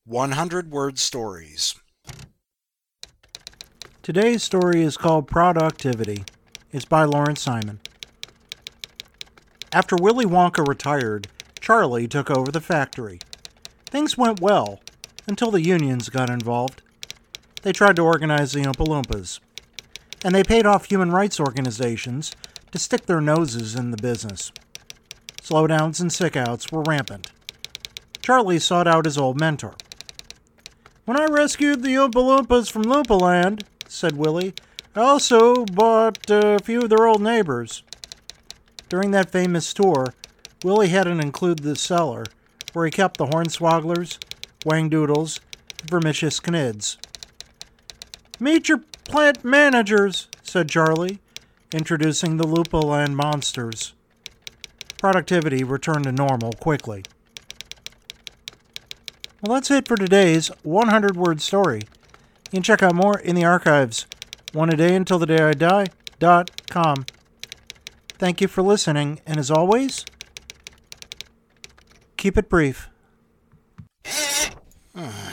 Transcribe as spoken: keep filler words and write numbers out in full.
one hundred word stories. Today's story is called Productivity. It's by Lawrence Simon. After Willy Wonka retired, Charlie took over the factory. Things went well, until the unions got involved. They tried to organize the Oompa Loompas, and they paid off human rights organizations to stick their noses in the business. Slowdowns and sickouts were rampant. Charlie sought out his old mentor. "When I rescued the Oompa Loompas from Loompaland," said Willy, "I also bought a few of their old neighbors." During that famous tour, Willy had to include the cellar, where he kept the hornswogglers, whangdoodles, and vermicious cnids. "Meet your plant managers," said Charlie, introducing the Loompaland monsters. Productivity returned to normal quickly. Well, that's it for today's one hundred word story. You can check out more in the archives, one a day until the day I die dot com. Thank you for listening, and as always, keep it brief.